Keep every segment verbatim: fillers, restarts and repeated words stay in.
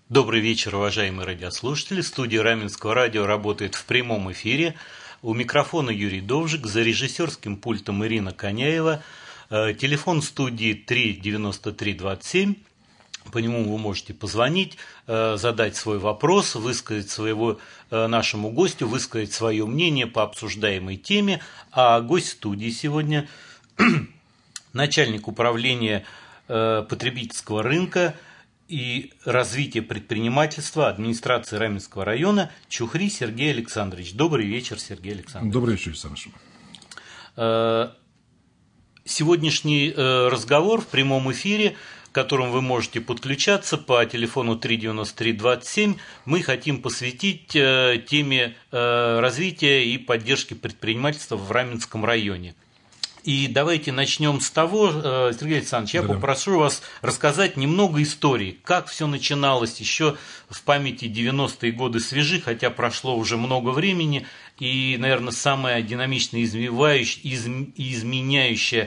Добрый вечер, уважаемые радиослушатели. Студия Раменского радио работает в прямом эфире. У микрофона Юрий Довжик, за режиссерским пультом Ирина Коняева. Телефон студии три девяносто три двадцать семь. По нему вы можете позвонить, задать свой вопрос, высказать своего нашему гостю, высказать свое мнение по обсуждаемой теме. А гость студии сегодня начальник управления потребительского рынка и развития предпринимательства администрации Раменского района Чухри Сергей Александрович. Добрый вечер, Сергей Александрович. Добрый вечер, Александр. Сегодняшний разговор в прямом эфире, к которому вы можете подключаться по телефону три девяносто три двадцать семь, мы хотим посвятить теме развития и поддержки предпринимательства в Раменском районе. И давайте начнем с того, Сергей Александрович, я да. попрошу вас рассказать немного истории, как все начиналось. Еще в памяти девяностые годы свежи, хотя прошло уже много времени, и, наверное, самая динамично изменяющая, изменяющая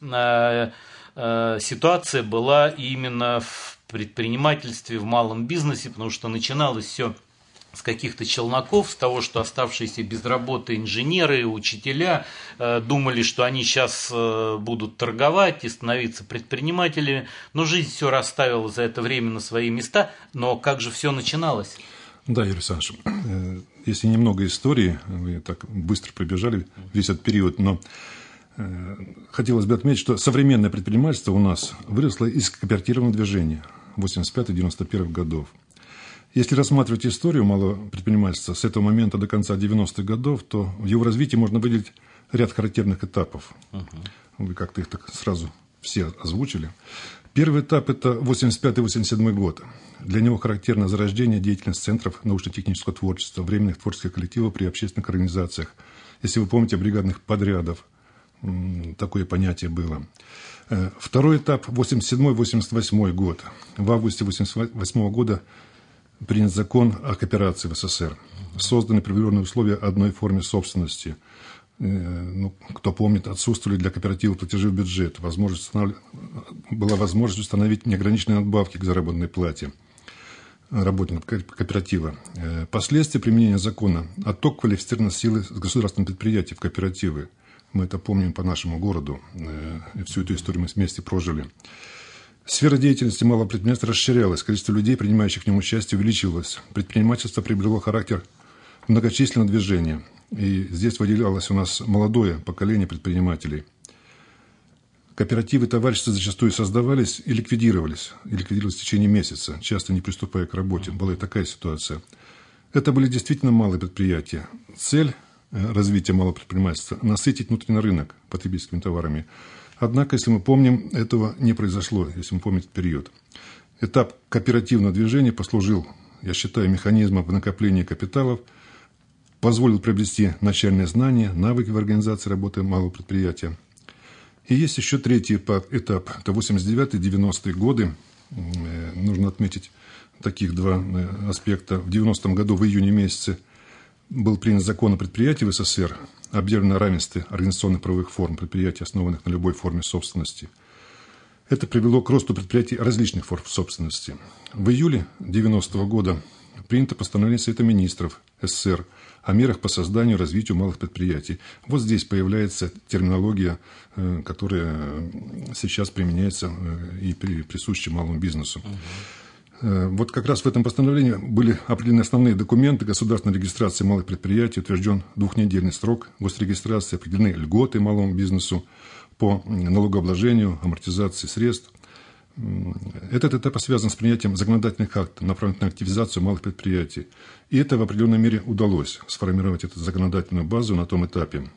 ситуация была именно в предпринимательстве, в малом бизнесе, потому что начиналось все с каких-то челноков, с того, что оставшиеся без работы инженеры, учителя э, думали, что они сейчас э, будут торговать и становиться предпринимателями, но жизнь все расставила за это время на свои места. Но как же все начиналось? Да, Юрий Александрович, э, если немного истории, вы так быстро пробежали весь этот период, но э, хотелось бы отметить, что современное предпринимательство у нас выросло из кооперативного движения восемьдесят пятого — девяносто первого годов. Если рассматривать историю малого предпринимательства с этого момента до конца девяностых годов, то в его развитии можно выделить ряд характерных этапов. Uh-huh. Вы как-то их так сразу все озвучили. Первый этап – это восемьдесят пятый — восемьдесят седьмой год. Для него характерно зарождение деятельности центров научно-технического творчества, временных творческих коллективов при общественных организациях. Если вы помните, бригадных подрядов, такое понятие было. Второй этап – восемьдесят седьмой — восемьдесят восьмой год. В августе восемьдесят восьмого года принят закон о кооперации в СССР. Созданы определенные условия одной форме собственности. Ну, кто помнит, отсутствовали для кооператива платежи в бюджет. Возможность установ... Была возможность установить неограниченные надбавки к заработной плате работников кооператива. Последствия применения закона – отток квалифицированной силы с государственных предприятий в кооперативы. Мы это помним по нашему городу. И всю эту историю мы вместе прожили. Сфера деятельности малого предпринимательства расширялась, количество людей, принимающих в нем участие, увеличивалось. Предпринимательство приобрело характер многочисленного движения. И здесь выделялось у нас молодое поколение предпринимателей. Кооперативы, товарищества зачастую создавались и ликвидировались. И ликвидировались в течение месяца, часто не приступая к работе. Была и такая ситуация. Это были действительно малые предприятия. Цель развития малого предпринимательства – насытить внутренний рынок потребительскими товарами. Однако, если мы помним, этого не произошло, если мы помним этот период. Этап кооперативного движения послужил, я считаю, механизмом накопления капиталов, позволил приобрести начальные знания, навыки в организации работы малого предприятия. И есть еще третий этап, это восемьдесят девятый — девяностые годы. Нужно отметить таких два аспекта. В девяностом году, в июне месяце, был принят закон о предприятии в СССР, объявлено равенстве организационных правовых форм предприятий, основанных на любой форме собственности. Это привело к росту предприятий различных форм собственности. В июле девяностого года принято постановление Совета министров СССР о мерах по созданию и развитию малых предприятий. Вот здесь появляется терминология, которая сейчас применяется и присуща малому бизнесу. Вот как раз в этом постановлении были определены основные документы государственной регистрации малых предприятий, утвержден двухнедельный срок госрегистрации, определены льготы малому бизнесу по налогообложению, амортизации средств. Этот этап связан с принятием законодательных актов, направленных на активизацию малых предприятий. И это в определенной мере удалось, сформировать эту законодательную базу на том этапе.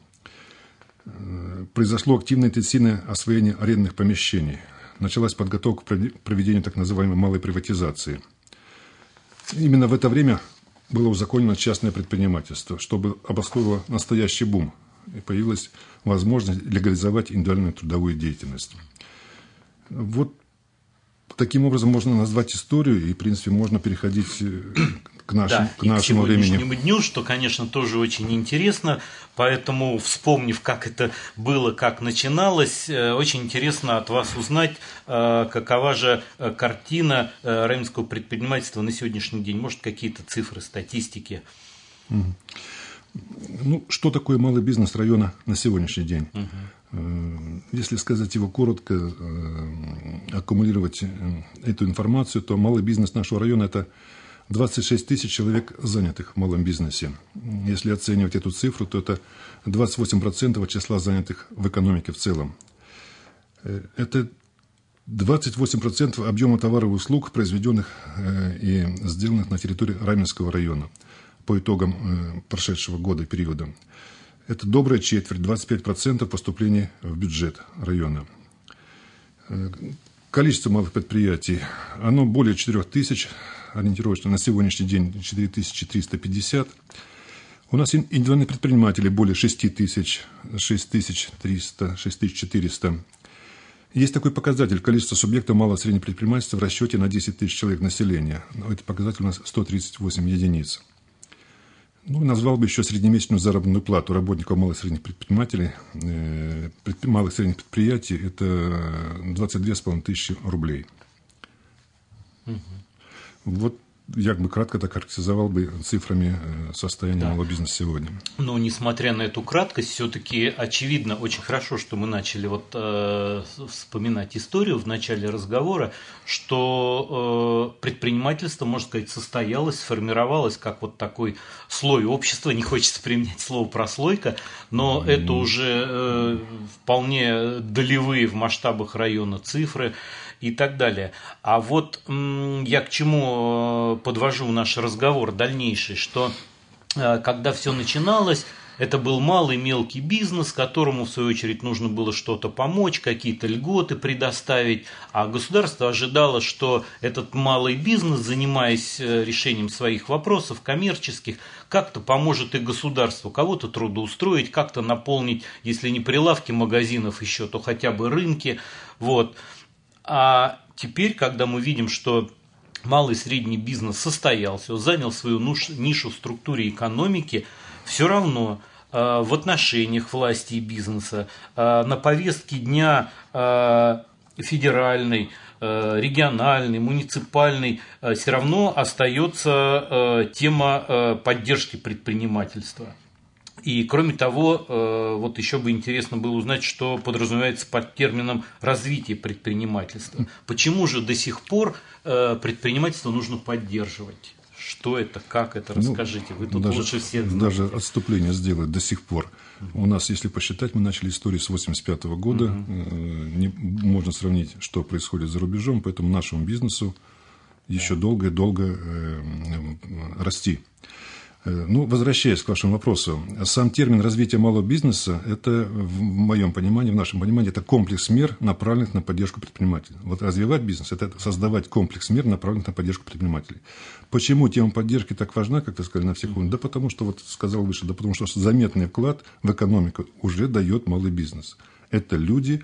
Произошло активное интенсивное освоение арендных помещений. Началась подготовка к проведению так называемой малой приватизации. Именно в это время было узаконено частное предпринимательство, чтобы обусловило настоящий бум, и появилась возможность легализовать индивидуальную трудовую деятельность. Вот таким образом можно назвать историю, и, в принципе, можно переходить к, нашим, да, к нашему и к сегодняшнему времени. дню, что, конечно, тоже очень интересно. Поэтому, вспомнив, как это было, как начиналось, очень интересно от вас узнать, какова же картина раменского предпринимательства на сегодняшний день. Может, какие-то цифры, статистики? Ну, что такое малый бизнес района на сегодняшний день? Угу. Если сказать его коротко, аккумулировать эту информацию, то малый бизнес нашего района – это двадцать шесть тысяч человек, занятых в малом бизнесе. Если оценивать эту цифру, то это двадцать восемь процентов от числа занятых в экономике в целом. Это двадцать восемь процентов объема товаров и услуг, произведенных и сделанных на территории Раменского района по итогам прошедшего года и периода. Это добрая четверть, двадцать пять процентов поступлений в бюджет района. Количество малых предприятий, оно более четырех тысяч, ориентировочно на сегодняшний день четыре тысячи триста пятьдесят. У нас индивидуальные предприниматели более шесть тысяч, шесть тысяч триста, шесть тысяч четыреста. Есть такой показатель количества субъектов малого и среднего предпринимательства в расчете на десять тысяч человек населения. Этот показатель у нас сто тридцать восемь единиц. Ну, назвал бы еще среднемесячную заработную плату работников малых и средних предпринимателей, э, малых и средних предприятий, это двадцать две с половиной тысячи рублей. Угу. Вот я бы кратко так характеризовал бы цифрами состояния да. малого бизнеса сегодня. Но несмотря на эту краткость, все-таки очевидно, очень хорошо, что мы начали вот, э, вспоминать историю в начале разговора, что э, предпринимательство, можно сказать, состоялось, сформировалось как вот такой слой общества, не хочется применять слово прослойка, но mm-hmm. это уже э, вполне долевые в масштабах района цифры и так далее. А вот м, я к чему подвожу наш разговор дальнейший, что э, когда все начиналось, это был малый мелкий бизнес, которому в свою очередь нужно было что-то помочь, какие-то льготы предоставить, а государство ожидало, что этот малый бизнес, занимаясь решением своих вопросов коммерческих, как-то поможет и государству кого-то трудоустроить, как-то наполнить, если не прилавки магазинов еще, то хотя бы рынки, вот. А теперь, когда мы видим, что малый и средний бизнес состоялся, занял свою нишу в структуре экономики, все равно э, в отношениях власти и бизнеса, э, на повестке дня э, федеральной, э, региональной, муниципальной, э, все равно остается э, тема э, поддержки предпринимательства. И кроме того, вот еще бы интересно было узнать, что подразумевается под термином развитие предпринимательства. Почему же до сих пор предпринимательство нужно поддерживать? Что это, как это, расскажите. Вы тут даже, лучше всех знаете. Даже отступление сделать до сих пор. У нас, если посчитать, мы начали историю с восемьдесят пятого года. Угу. Не, можно сравнить, что происходит за рубежом, поэтому нашему бизнесу еще долго-долго э, расти. Ну, возвращаясь к вашему вопросу, сам термин развития малого бизнеса, это в моем понимании, в нашем понимании, это комплекс мер, направленных на поддержку предпринимателей. Вот развивать бизнес – это создавать комплекс мер, направленных на поддержку предпринимателей. Почему тема поддержки так важна, как ты сказал, на всех уровнях? Да потому что, вот сказал выше, да потому что заметный вклад в экономику уже дает малый бизнес. Это люди,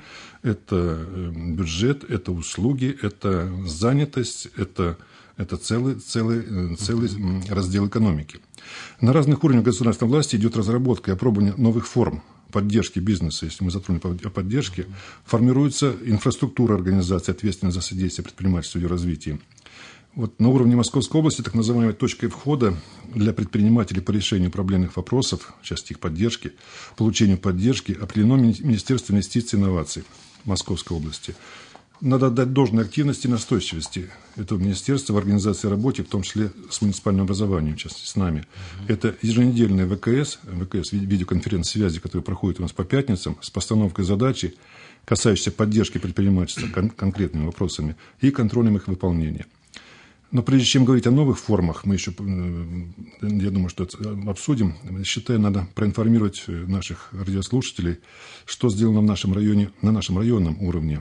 это бюджет, это услуги, это занятость, это, это целый, целый, целый раздел экономики. На разных уровнях государственной власти идет разработка и опробование новых форм поддержки бизнеса. Если мы затронем о поддержке, формируется инфраструктура организации, ответственной за содействие предпринимательству и ее развитию. Вот на уровне Московской области так называемой точкой входа для предпринимателей по решению проблемных вопросов, в части их поддержки, получению поддержки, определено Министерство инвестиций и инноваций Московской области. Надо отдать должной активности и настойчивости этого министерства в организации работы, в том числе с муниципальным образованием, в частности, с нами. Uh-huh. Это еженедельная ВКС, ВКС, видеоконференц-связи, которые проходят у нас по пятницам, с постановкой задачи, касающейся поддержки предпринимательства кон- конкретными вопросами и контролем их выполнения. Но прежде чем говорить о новых формах, мы еще, я думаю, что это обсудим. Считаю, надо проинформировать наших радиослушателей, что сделано в нашем районе, на нашем районном уровне.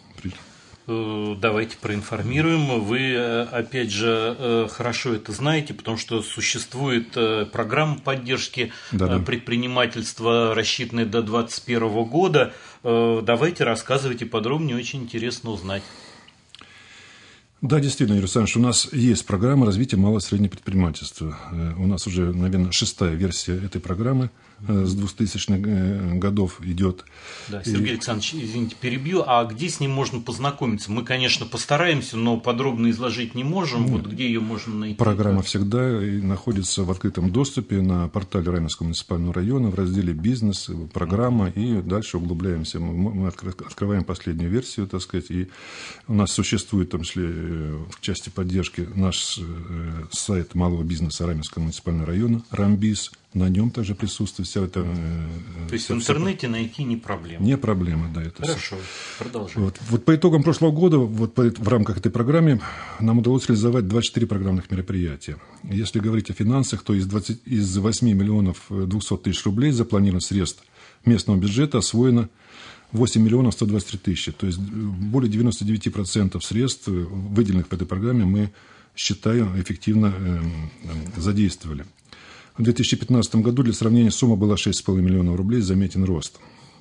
Давайте проинформируем. Вы, опять же, хорошо это знаете, потому что существует программа поддержки да, да. предпринимательства, рассчитанная до двадцать первого года. Давайте рассказывайте подробнее, очень интересно узнать. Да, действительно, Юрий Александрович, у нас есть программа развития малого и среднего предпринимательства. У нас уже, наверное, шестая версия этой программы с двухтысячных годов идет. Да, Сергей и... Александрович, извините, перебью. А где с ним можно познакомиться? Мы, конечно, постараемся, но подробно изложить не можем. Вот где ее можно найти? Программа всегда находится в открытом доступе на портале Раменского муниципального района в разделе «Бизнес», «Программа», и дальше углубляемся. Мы открываем последнюю версию, так сказать, и у нас существует, в том числе в части поддержки, наш сайт малого бизнеса Раменского муниципального района «Рамбиз». На нем также присутствует вся эта... То есть в интернете все... найти не проблема? Не проблема, да. Это Хорошо, все. Продолжаем. Вот. вот по итогам прошлого года, вот по, в рамках этой программы, нам удалось реализовать двадцать четыре программных мероприятия. Если говорить о финансах, то из, двадцати, из восьми миллионов двухсот тысяч рублей запланированных средств местного бюджета освоено восемь миллионов сто двадцать три тысячи. То есть более девяноста девяти процентов средств, выделенных по этой программе, мы, считаю, эффективно э, э, задействовали. В две тысячи пятнадцатом году для сравнения сумма была шесть целых пять десятых миллионов рублей, заметен рост.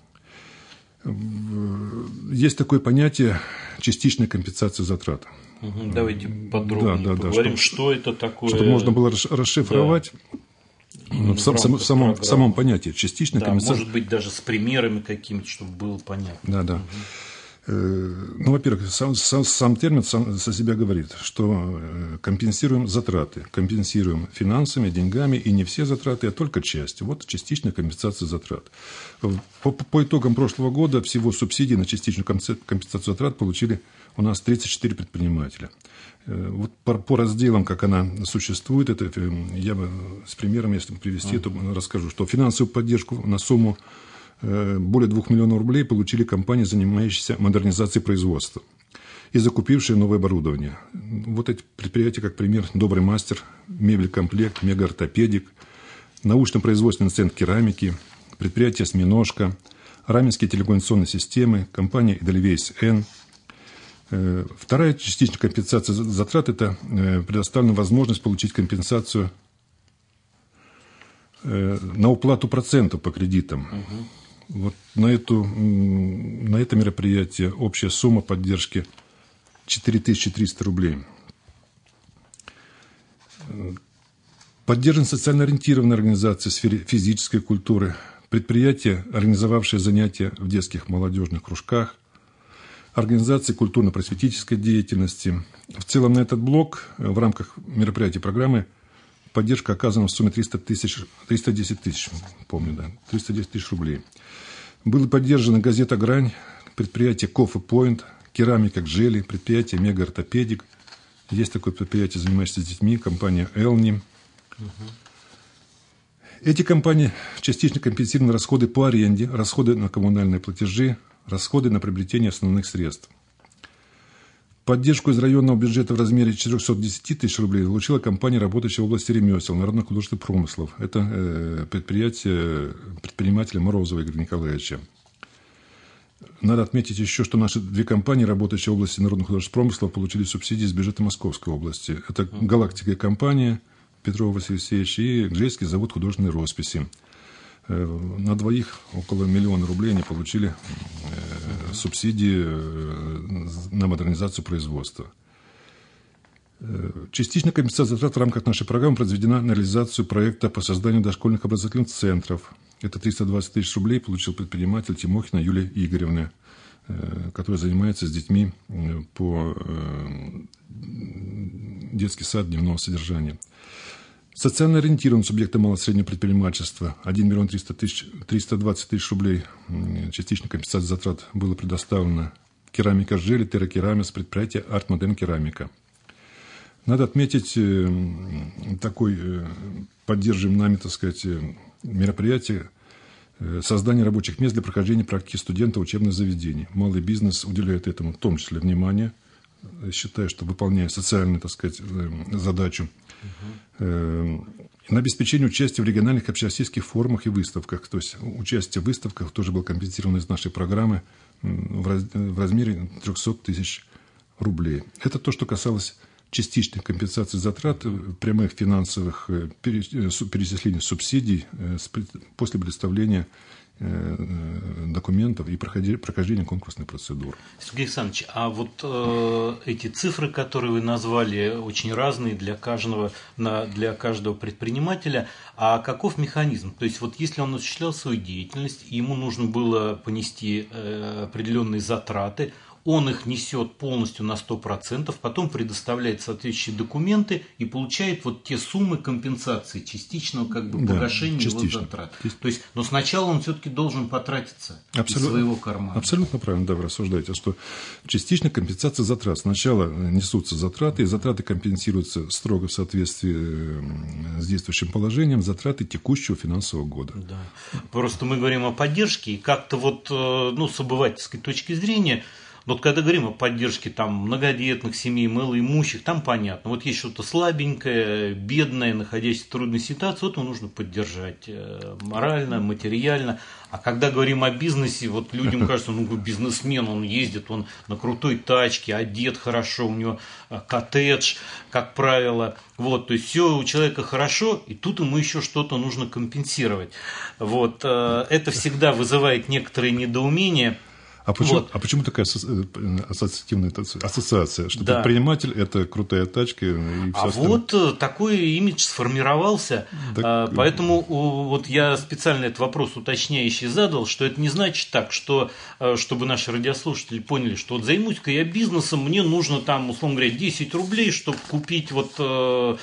Есть такое понятие частичная компенсация затрат. Угу, давайте подробнее да, да, поговорим, да, что, что это такое. Чтобы можно было расшифровать да. в, сам, в, самом, в самом понятии частичная да, компенсация. Может быть, даже с примерами какими-то, чтобы было понятно. Да, да. Угу. Ну, во-первых, сам, сам, сам термин сам за себя говорит, что компенсируем затраты, компенсируем финансами, деньгами, и не все затраты, а только часть. Вот частичная компенсация затрат. По, по итогам прошлого года всего субсидий на частичную компенсацию затрат получили у нас тридцать четыре предпринимателя. Вот по, по разделам, как она существует, это я бы с примером, если привести, то расскажу, что финансовую поддержку на сумму более двух миллионов рублей получили компании, занимающиеся модернизацией производства и закупившие новое оборудование. Вот эти предприятия, как пример, «Добрый мастер», «Мебель-комплект», «Мегаортопедик», научно-производственный центр керамики, предприятие «Осьминожка», Раменские телекоммуникационные системы, компания «Эдельвейс Н». Вторая частичная компенсация затрат – это предоставлена возможность получить компенсацию на уплату процентов по кредитам. Угу. Вот на, эту, на это мероприятие общая сумма поддержки четыре тысячи триста рублей. Поддержаны социально ориентированные организации в сфере физической культуры, предприятия, организовавшие занятия в детских молодежных кружках, организации культурно-просветительской деятельности. В целом на этот блок в рамках мероприятий программы поддержка оказана в сумме триста тысяч, триста десять тысяч, помню, да, триста десять тысяч рублей. Была поддержана газета «Грань», предприятие «Кофе Пойнт», керамика «Гжели», предприятие «Мегаортопедик». Есть такое предприятие, занимающееся с детьми, компания «Элни». Угу. Эти компании частично компенсированы расходы по аренде, расходы на коммунальные платежи, расходы на приобретение основных средств. Поддержку из районного бюджета в размере четыреста десять тысяч рублей получила компания, работающая в области ремесел, народно-художественных промыслов. Это э, предприятие предпринимателя Морозова Игоря Николаевича. Надо отметить еще, что наши две компании, работающие в области народно-художественных промыслов, получили субсидии из бюджета Московской области. Это «Галактика» компания Петрова Василия Алексеевича и Гжельский завод художественной росписи. На двоих около миллиона рублей они получили э, субсидии э, на модернизацию производства. Э, частичная компенсация затрат в рамках нашей программы произведена на реализацию проекта по созданию дошкольных образовательных центров. Это триста двадцать тысяч рублей получил предприниматель Тимохина Юлия Игоревна, э, которая занимается с детьми по э, детский сад дневного содержания. Социально ориентированным субъектам малого и среднего предпринимательства один миллион триста двадцать тысяч рублей частичной компенсации затрат было предоставлено керамика «Гжели», терракерамис, предприятие «Артмодерн Керамика». Надо отметить такой поддерживаемый нами, так сказать, мероприятие создание рабочих мест для прохождения практики студента учебных заведений. Малый бизнес уделяет этому в том числе внимание. Считаю, что выполняя социальную, так сказать, задачу. Uh-huh. На обеспечение участия в региональных общероссийских форумах и выставках. То есть участие в выставках тоже было компенсировано из нашей программы в размере триста тысяч рублей. Это то, что касалось частичной компенсации затрат, прямых финансовых перечислений субсидий после предоставления документов и прохождения конкурсных процедур. Сергей Александрович, а вот э, эти цифры, которые вы назвали, очень разные для каждого, на, для каждого предпринимателя, а каков механизм? То есть, вот если он осуществлял свою деятельность, ему нужно было понести э, определенные затраты, он их несет полностью на сто процентов, потом предоставляет соответствующие документы и получает вот те суммы компенсации, частичного как бы погашения да, его затрат. То есть, но сначала он все-таки должен потратиться Абсолютно, из своего кармана. Абсолютно правильно, да, вы рассуждаете, что частичная компенсация затрат. Сначала несутся затраты, и затраты компенсируются строго в соответствии с действующим положением, затраты текущего финансового года. Да. Просто мы говорим о поддержке, и как-то вот, ну, с обывательской точки зрения, вот когда говорим о поддержке там, многодетных семей, малоимущих, там понятно. Вот есть что-то слабенькое, бедное, находящееся в трудной ситуации, вот его нужно поддержать морально, материально. А когда говорим о бизнесе, вот людям кажется, ну, бизнесмен, он ездит, он на крутой тачке, одет хорошо, у него коттедж, как правило. Вот, то есть все у человека хорошо, и тут ему еще что-то нужно компенсировать. Вот, это всегда вызывает некоторые недоумения. А почему, вот. а почему такая ассоциативная ассоциация, что да. предприниматель – это крутая тачка и все А остальное? Вот такой имидж сформировался, так... поэтому вот я специально этот вопрос уточняющий задал, что это не значит так, что, чтобы наши радиослушатели поняли, что вот займусь-ка я бизнесом, мне нужно там, условно говоря, десять рублей, чтобы купить вот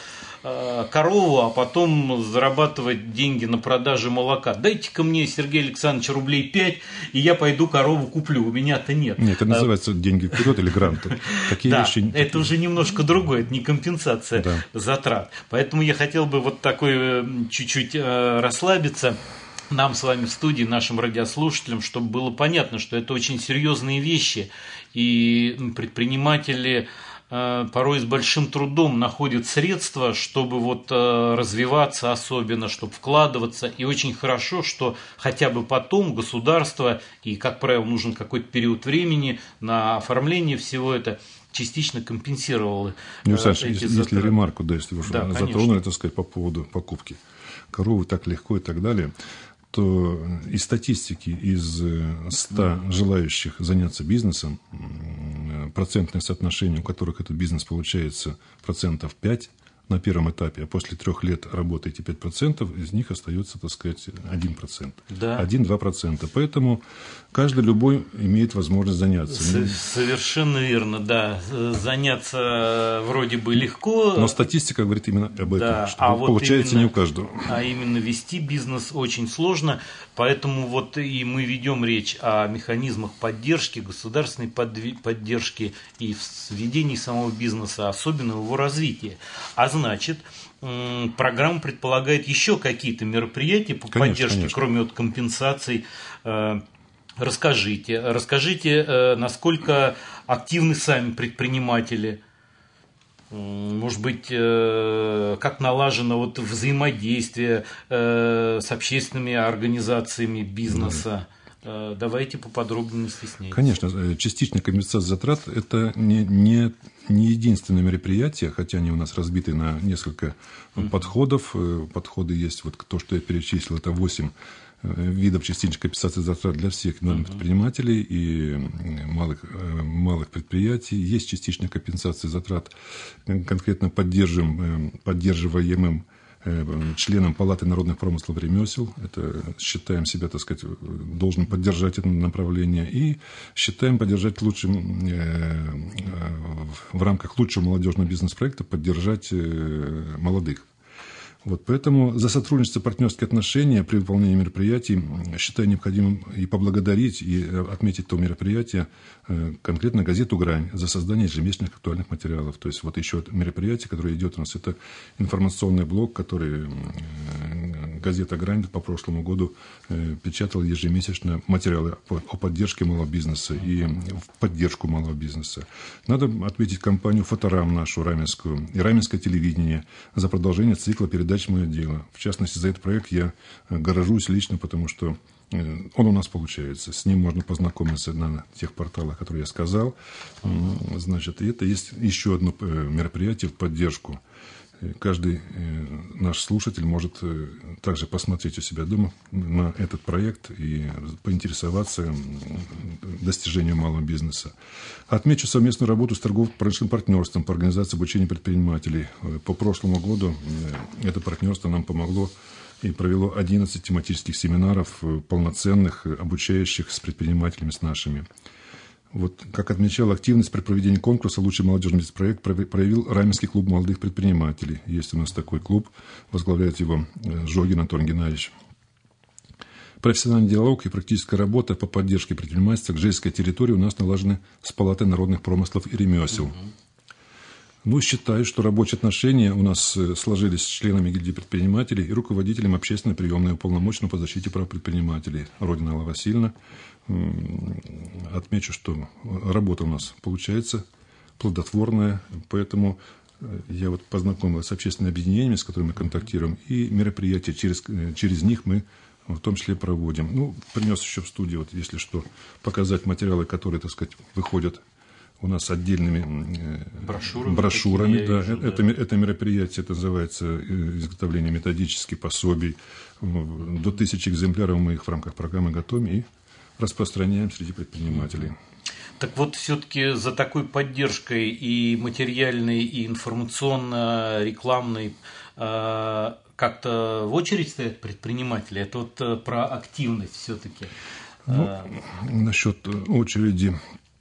корову, а потом зарабатывать деньги на продаже молока. Дайте-ка мне, Сергей Александрович, рублей пять, и я пойду корову куплю. У меня-то нет. Нет, это называется деньги вперед или гранты. Такие да, вещи... это уже немножко другое, это не компенсация да. затрат. Поэтому я хотел бы вот такой чуть-чуть расслабиться нам с вами в студии, нашим радиослушателям, чтобы было понятно, что это очень серьезные вещи, и предприниматели порой с большим трудом находят средства, чтобы вот развиваться особенно, чтобы вкладываться. И очень хорошо, что хотя бы потом государство, и, как правило, нужен какой-то период времени на оформление всего это, частично компенсировало. Ну, Саша, если, если ремарку, да, если вы уже да, затронули, так сказать, по поводу покупки коровы так легко и так далее, то из статистики, из ста желающих заняться бизнесом, процентное соотношение, у которых этот бизнес получается процентов пять на первом этапе, а после трех лет работаете пять процентов, из них остается, так сказать, один процент. Да. один-два процента. Поэтому каждый любой имеет возможность заняться. Совершенно верно, да. Заняться вроде бы легко. Но статистика говорит именно об этом, да. что а получается вот именно, не у каждого. А именно вести бизнес очень сложно. Поэтому вот и мы ведем речь о механизмах поддержки, государственной поддержки и в ведении самого бизнеса, особенно в его развитии. А значит, программа предполагает еще какие-то мероприятия по конечно, поддержке, конечно. Кроме вот компенсаций. Расскажите, расскажите, насколько активны сами предприниматели. Может быть, как налажено вот взаимодействие с общественными организациями бизнеса. Да. Давайте поподробнее, не стесняйтесь. Конечно, частичная компенсация затрат – это не, не, не единственное мероприятие, хотя они у нас разбиты на несколько mm-hmm. подходов. Подходы есть, вот то, что я перечислил, это восемь видов частичной компенсации затрат для всех mm-hmm. предпринимателей и малых, малых предприятий. Есть частичная компенсация затрат конкретно поддерживаем, поддерживаемым членом Палаты народных промыслов и ремесел. Это считаем себя, так сказать, должен поддержать это направление. И считаем поддержать лучшим, в рамках лучшего молодежного бизнес-проекта поддержать молодых. Вот, поэтому за сотрудничество, партнерские отношения при выполнении мероприятий считаю необходимым и поблагодарить, и отметить то мероприятие, конкретно газету «Грань» за создание ежемесячных актуальных материалов. То есть вот еще мероприятие, которое идет у нас, это информационный блок, который газета «Грань» по прошлому году печатала ежемесячно материалы о поддержке малого бизнеса и в поддержку малого бизнеса. Надо отметить компанию «Фоторам» нашу, раменскую, и раменское телевидение за продолжение цикла передач «Мое дело». В частности, за этот проект я горжусь лично, потому что он у нас получается. С ним можно познакомиться на тех порталах, которые я сказал. Значит, и это есть еще одно мероприятие в поддержку Каждый наш слушатель может также посмотреть у себя дома на этот проект и поинтересоваться достижением малого бизнеса. Отмечу совместную работу с торгово-промышленным партнерством по организации обучения предпринимателей. По прошлому году это партнерство нам помогло и провело одиннадцать тематических семинаров, полноценных, обучающих с предпринимателями, с нашими. Вот, как отмечал, активность при проведении конкурса «Лучший молодежный бизнес-проект» проявил Раменский клуб молодых предпринимателей. Есть у нас такой клуб, возглавляет его Жогин Антон Геннадьевич. Профессиональный диалог и практическая работа по поддержке предпринимательства к жительской территории у нас налажены с Палатой народных промыслов и ремесел. Ну, считаю, что рабочие отношения у нас сложились с членами гильдии предпринимателей и руководителем общественной приемной уполномоченного по защите прав предпринимателей Родина Алла Васильевна. Отмечу, что работа у нас получается плодотворная, поэтому я вот познакомился с общественными объединениями, с которыми мы контактируем, и мероприятия через, через них мы в том числе проводим. Ну, принес еще в студию, вот, если что, показать материалы, которые, так сказать, выходят у нас отдельными брошюрами. брошюрами да. Вижу, это, да. это мероприятие, это называется изготовление методических пособий. До тысячи экземпляров мы их в рамках программы готовим и распространяем среди предпринимателей. Так вот, все-таки за такой поддержкой и материальной, и информационно-рекламной э, как-то в очередь стоят предприниматели. Это вот э, про активность все-таки. Ну, э, насчет очереди.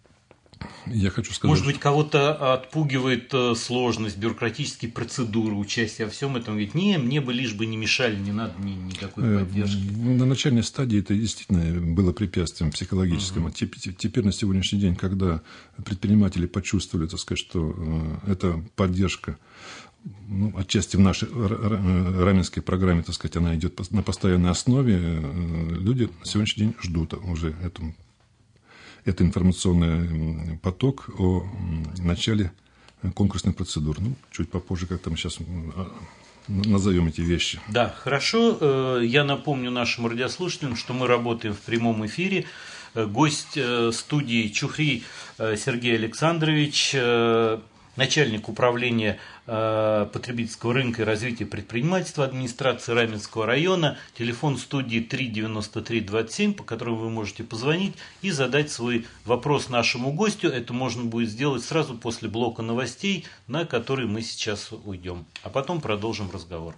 Я хочу сказать, может быть, кого-то отпугивает сложность, бюрократические процедуры, участие во всем этом. Ведь не, мне бы лишь бы не мешали, не надо мне никакой поддержки. На начальной стадии это действительно было препятствием психологическим. Угу. Теперь на сегодняшний день, когда предприниматели почувствовали, так сказать, что эта поддержка, ну, отчасти в нашей раменской программе, так сказать, она идет на постоянной основе, люди на сегодняшний день ждут уже этому. Это информационный поток о начале конкурсных процедур. Ну, чуть попозже, как там сейчас назовем эти вещи. Да, хорошо. Я напомню нашим радиослушателям, что мы работаем в прямом эфире. Гость студии Чухри Сергей Александрович, начальник управления потребительского рынка и развития предпринимательства администрации Раменского района. Телефон студии три девяносто три двадцать семь, по которому вы можете позвонить и задать свой вопрос нашему гостю. Это можно будет сделать сразу после блока новостей, на который мы сейчас уйдем. А потом продолжим разговор.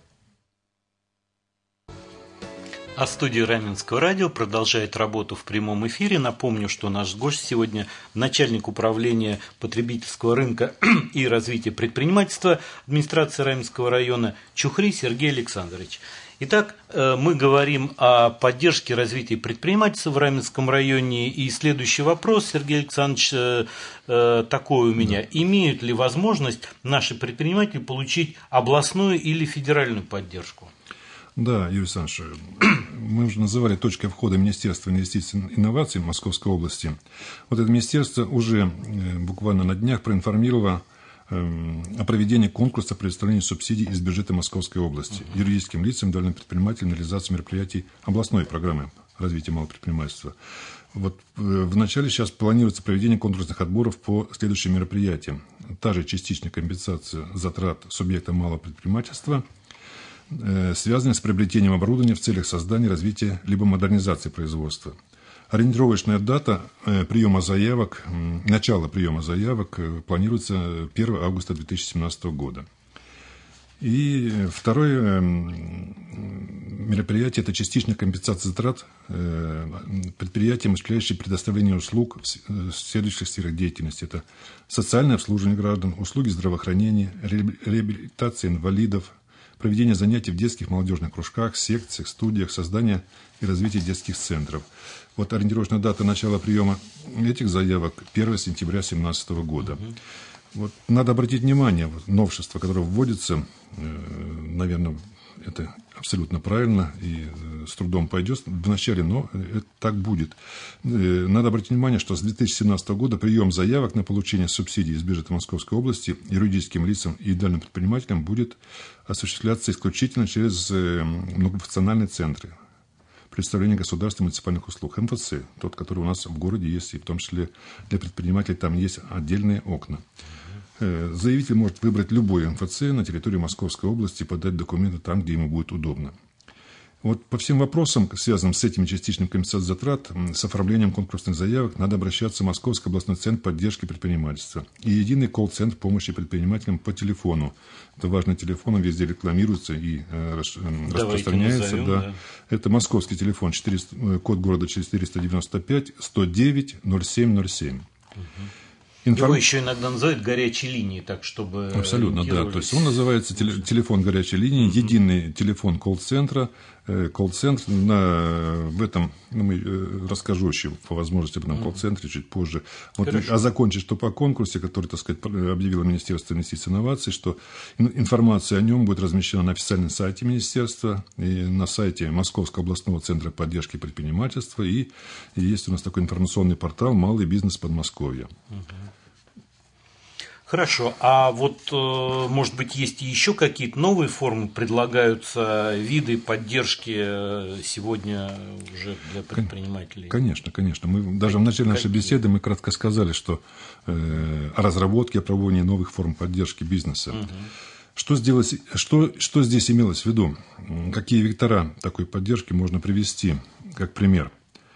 А студия Раменского радио продолжает работу в прямом эфире. Напомню, что наш гость сегодня начальник управления потребительского рынка и развития предпринимательства администрации Раменского района Чухри Сергей Александрович. Итак, мы говорим о поддержке развития предпринимательства в Раменском районе. И следующий вопрос, Сергей Александрович, такой у меня. Да. Имеют ли возможность наши предприниматели получить областную или федеральную поддержку? Да, Юрий Александрович, мы уже называли точкой входа Министерства инвестиций и инноваций Московской области. Вот это министерство уже буквально на днях проинформировало о проведении конкурса предоставления субсидий из бюджета Московской области юридическим лицам, индивидуальным предпринимателям на реализацию мероприятий областной программы развития малого предпринимательства. Вот в начале сейчас планируется проведение конкурсных отборов по следующим мероприятиям. Та же частичная компенсация затрат субъекта малого предпринимательства, связанные с приобретением оборудования в целях создания, развития либо модернизации производства. Ориентировочная дата приема заявок, начало приема заявок планируется первого августа две тысячи семнадцатого года. И второе мероприятие – это частичная компенсация затрат предприятиям, осуществляющим предоставление услуг в следующих сферах деятельности. Это социальное обслуживание граждан, услуги здравоохранения, реабилитация инвалидов, проведение занятий в детских молодежных кружках, секциях, студиях, создание и развитие детских центров. Вот ориентировочная дата начала приема этих заявок первого сентября две тысячи семнадцатого года. Угу. Вот надо обратить внимание, вот, новшество, которое вводится, э, наверное, это абсолютно правильно и э, с трудом пойдет вначале, но это так будет. Э, надо обратить внимание, что с две тысячи семнадцатого года прием заявок на получение субсидий из бюджета Московской области юридическим лицам и индивидуальным предпринимателям будет осуществляться исключительно через э, многофункциональные центры предоставления государственных муниципальных услуг, эм эф цэ, тот, который у нас в городе есть, и в том числе для предпринимателей там есть отдельные окна. Заявитель может выбрать любой эм эф цэ на территории Московской области и подать документы там, где ему будет удобно. Вот по всем вопросам, связанным с этими частичным компенсацией затрат, с оформлением конкурсных заявок, надо обращаться в Московский областной центр поддержки предпринимательства и единый колл-центр помощи предпринимателям по телефону. Это важный телефон, он везде рекламируется и э, распространяется. Назовем, да. Да. Это московский телефон, четыреста, код города четыреста девяносто пять сто девять ноль семь ноль семь. Угу. Информ... Его еще иногда называют горячей линией, так чтобы... Абсолютно, да. То есть он называется теле... телефон горячей линии, mm-hmm. единый телефон колл-центра. Колл-центр на... в этом, ну, мы расскажу еще по возможности об этом mm-hmm. колл-центре чуть позже. Вот, а закончить, что по конкурсе, который, так сказать, объявило Министерство инвестиций и инноваций, что информация о нем будет размещена на официальном сайте Министерства и на сайте Московского областного центра поддержки предпринимательства. И, и есть у нас такой информационный портал «Малый бизнес Подмосковья». Mm-hmm. Хорошо, а вот, может быть, есть и еще какие-то новые формы, предлагаются виды поддержки сегодня уже для предпринимателей? Конечно, конечно. Мы даже в начале нашей беседы мы кратко сказали, что э, о разработке, о проводении новых форм поддержки бизнеса. Угу. Что, сделать, что, что здесь имелось в виду? Какие вектора такой поддержки можно привести, как пример?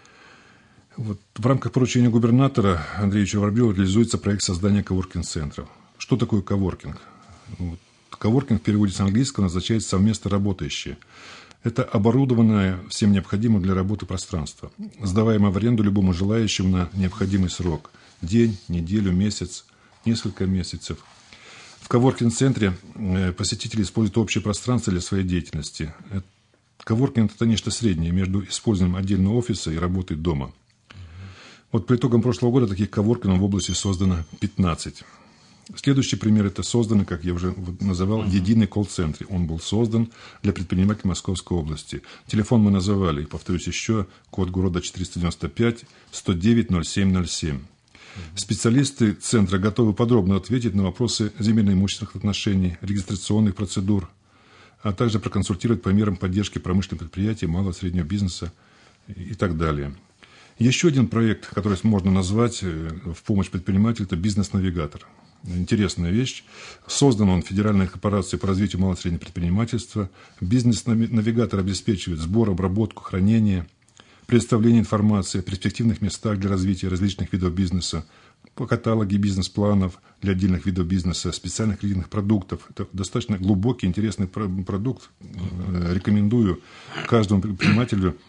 Вот в рамках поручения губернатора Андрея Воробьева реализуется проект создания коворкинг-центров. Что такое коворкинг? Вот. Коворкинг в переводе с английского означает «совместно работающие». Это оборудованное всем необходимым для работы пространство, сдаваемое в аренду любому желающему на необходимый срок. День, неделю, месяц, несколько месяцев. В коворкинг-центре посетители используют общее пространство для своей деятельности. Коворкинг – это нечто среднее между использованием отдельного офиса и работой дома. Вот по итогам прошлого года таких коворкингов в области создано пятнадцать. Следующий пример – это созданный, как я уже называл, uh-huh. единый колл-центр. Он был создан для предпринимателей Московской области. Телефон мы называли, повторюсь еще, код города четыреста девяносто пять сто девять ноль семь ноль семь. Uh-huh. Специалисты центра готовы подробно ответить на вопросы земельно-имущественных отношений, регистрационных процедур, а также проконсультировать по мерам поддержки промышленных предприятий, малого и среднего бизнеса и так далее. Еще один проект, который можно назвать в помощь предпринимателю, это бизнес-навигатор. Интересная вещь. Создан он Федеральной корпорацией по развитию малого и среднего предпринимательства. Бизнес-навигатор обеспечивает сбор, обработку, хранение, представление информации о перспективных местах для развития различных видов бизнеса, по каталоге бизнес-планов для отдельных видов бизнеса, специальных кредитных продуктов. Это достаточно глубокий, интересный продукт. Рекомендую каждому предпринимателю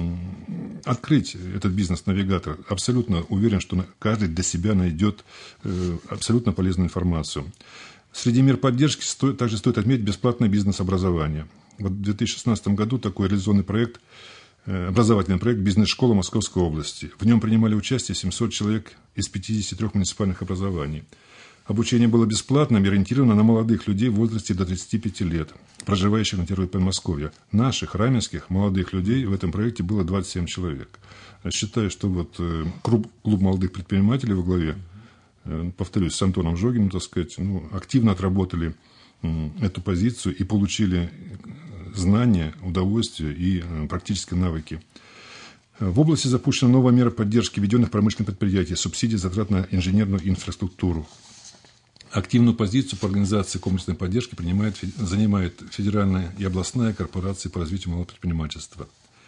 открыть этот бизнес-навигатор. Абсолютно уверен, что каждый для себя найдет абсолютно полезную информацию. Среди мер поддержки стоит, также стоит отметить бесплатное бизнес-образование. Вот в две тысячи шестнадцатом году такой реализованный проект, образовательный проект «Бизнес-школа Московской области». В нем принимали участие семьсот человек из пятидесяти трёх муниципальных образований. Обучение было бесплатным и ориентировано на молодых людей в возрасте до тридцати пяти лет, проживающих на территории Подмосковья. Наших, раменских, молодых людей в этом проекте было двадцать семь человек. Считаю, что вот клуб, клуб молодых предпринимателей во главе, повторюсь, с Антоном Жогиным, так сказать, ну, активно отработали эту позицию и получили знания, удовольствие и практические навыки. В области запущена новая мера поддержки введенных промышленных предприятий, субсидий затрат на инженерную инфраструктуру. Активную позицию по организации комплексной поддержки принимает, занимает федеральная и областная корпорации по развитию малого предпринимательства.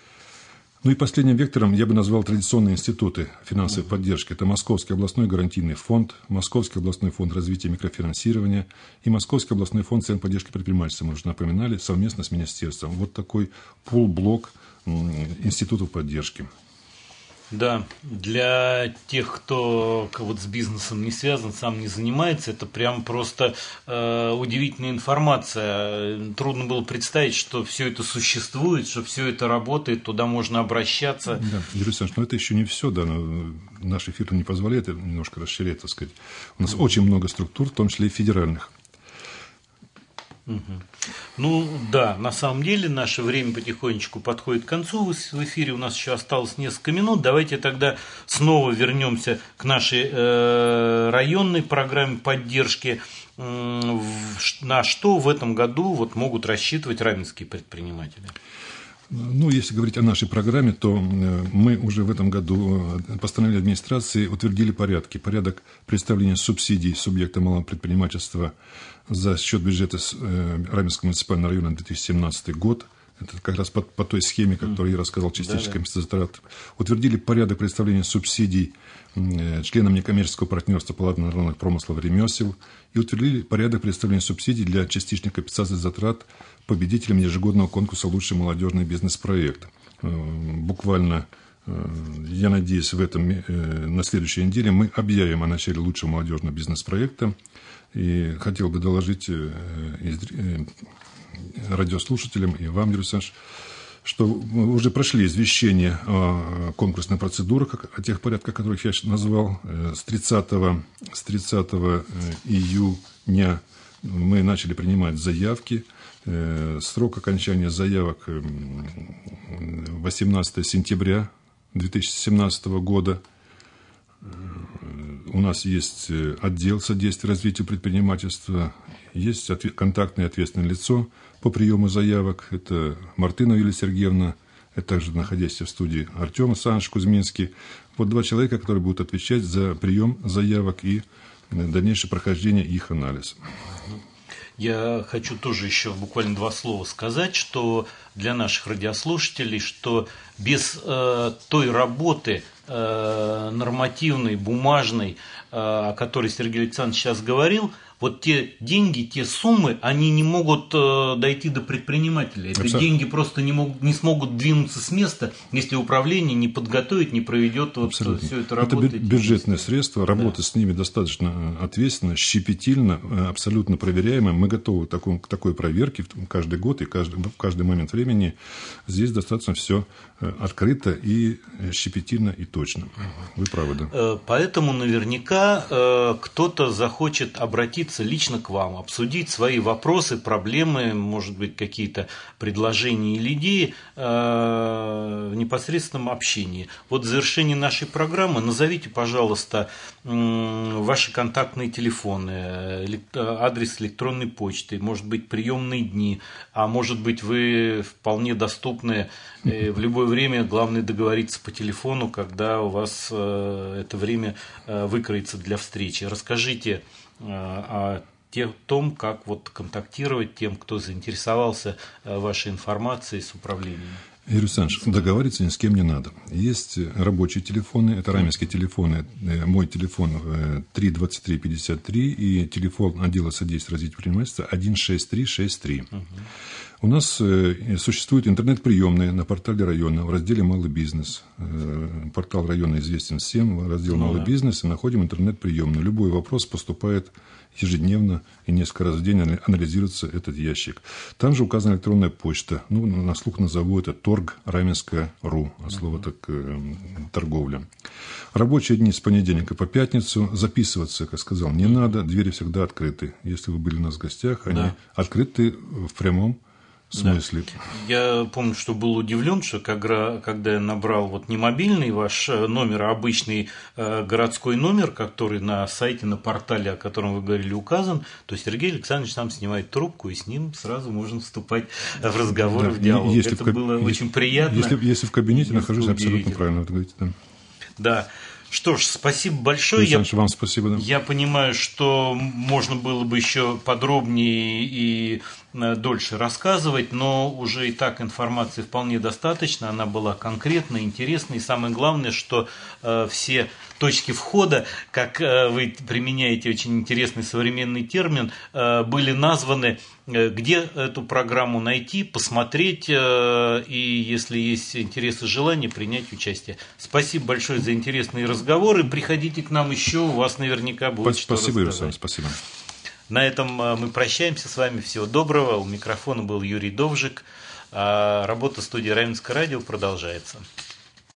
Ну и последним вектором я бы назвал традиционные институты финансовой поддержки. Это Московский областной гарантийный фонд, Московский областной фонд развития микрофинансирования и Московский областной фонд цен поддержки предпринимательства. Мы уже напоминали, совместно с министерством. Вот такой полблок институтов поддержки. Да, для тех, кто вот с бизнесом не связан, сам не занимается, это прям просто э, удивительная информация. Трудно было представить, что все это существует, что все это работает, туда можно обращаться. Да, Юрий Александрович, но это еще не все, да, но наш эфир не позволяет немножко расширять, так сказать. У нас mm-hmm. очень много структур, в том числе и федеральных. Угу. Ну да, на самом деле наше время потихонечку подходит к концу в эфире, у нас еще осталось несколько минут. Давайте тогда снова вернемся к нашей э, районной программе поддержки. Э, на что в этом году вот могут рассчитывать раменские предприниматели? Ну, если говорить о нашей программе, то мы уже в этом году постановлением администрации утвердили порядки. Порядок представления субсидий субъекта малого предпринимательства за счет бюджета Раменского муниципального района на две тысячи семнадцатый год. Это как раз по, по той схеме, которую я рассказал, частичный компенсационный затрат. Утвердили порядок представления субсидий членам некоммерческого партнерства палаты народных промыслов ремесел и утвердили порядок представления субсидий для частичной компенсации затрат победителям ежегодного конкурса «Лучший молодежный бизнес-проект». Буквально, я надеюсь, в этом, на следующей неделе мы объявим о начале лучшего молодежного бизнес-проекта. И хотел бы доложить радиослушателям и вам, Юрий Александрович, что мы уже прошли извещение о конкурсных процедурах, о тех порядках, которых я назвал. С тридцатого июня мы начали принимать заявки. Срок окончания заявок восемнадцатого сентября две тысячи семнадцатого года. У нас есть отдел содействия развитию предпринимательства, есть контактное ответственное лицо по приему заявок. Это Мартынова Юлия Сергеевна, это также находящийся в студии Артем Александрович Кузьминский. Вот два человека, которые будут отвечать за прием заявок и дальнейшее прохождение их анализа. Я хочу тоже еще буквально два слова сказать, что для наших радиослушателей, что без э, той работы э, нормативной, бумажной, э, о которой Сергей Александрович сейчас говорил, вот те деньги, те суммы, они не могут э, дойти до предпринимателя. Эти Абсолютно. деньги просто не, могут, не смогут двинуться с места, если управление не подготовит, не проведет вот всю эту работу. Это бюджетные средства, работа да. с ними достаточно ответственно, щепетильно, абсолютно проверяемая. Мы готовы к такой, к такой проверке каждый год и каждый, в каждый момент времени. Здесь достаточно все открыто и щепетильно и точно. Вы правы, да. Поэтому наверняка кто-то захочет обратиться лично к вам, обсудить свои вопросы, проблемы, может быть, какие-то предложения или идеи э, в непосредственном общении. Вот в завершении нашей программы назовите, пожалуйста, э, ваши контактные телефоны, э, адрес электронной почты, может быть, приемные дни, а может быть, вы вполне доступны э, в любое время. Главное договориться по телефону, когда у вас э, это время э, выкроется для встречи. Расскажите о том, как вот контактировать тем, кто заинтересовался вашей информацией с управлением. Юрий Александрович, договариваться ни с кем не надо. Есть рабочие телефоны, это раменские телефоны, мой телефон три двадцать три пятьдесят три и телефон отдела содействия развитию предпринимательства один шесть три шесть три. Угу. У нас существует интернет-приемная на портале района в разделе «Малый бизнес». Портал района известен всем, раздел «Малый ну, да. бизнес», и находим интернет-приемную. Любой вопрос поступает ежедневно и несколько раз в день анализируется этот ящик. Там же указана электронная почта. Ну, на слух назову это торг раменская точка ру, от слова так торговля. Рабочие дни с понедельника по пятницу. Записываться, как сказал, не надо. Двери всегда открыты. Если вы были у нас в гостях, они да. открыты в прямом смысле. Да. Я помню, что был удивлен, что когда, когда я набрал вот не мобильный ваш номер, а обычный э, городской номер, который на сайте, на портале, о котором вы говорили, указан, то Сергей Александрович там снимает трубку, и с ним сразу можно вступать в разговор, да, в диалог. Если это в, было если, очень приятно. Если, если в кабинете нахожусь, абсолютно правильно вы говорите. Да. да. Что ж, спасибо большое. Я, вам спасибо, да. я понимаю, что можно было бы еще подробнее и дольше рассказывать, но уже и так информации вполне достаточно. Она была конкретной, интересной. И самое главное, что э, все точки входа, как э, вы применяете очень интересный современный термин, э, были названы, э, где эту программу найти, посмотреть э, и, если есть интерес и желание, принять участие. Спасибо большое за интересные разговоры. Приходите к нам еще, у вас наверняка будет спасибо, что рассказать. Спасибо, спасибо. На этом мы прощаемся с вами. Всего доброго. У микрофона был Юрий Довжик. Работа студии Раменского радио продолжается.